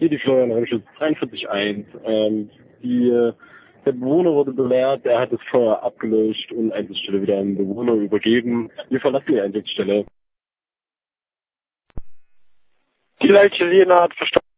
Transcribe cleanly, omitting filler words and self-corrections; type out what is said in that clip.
Hier die Florian Remschutz 43.1. Der Bewohner wurde belehrt, er hat das Feuer abgelöscht und Einsatzstelle wieder an den Bewohner übergeben. Wir verlassen die Einsatzstelle. Die Leiche Lena hat verstanden.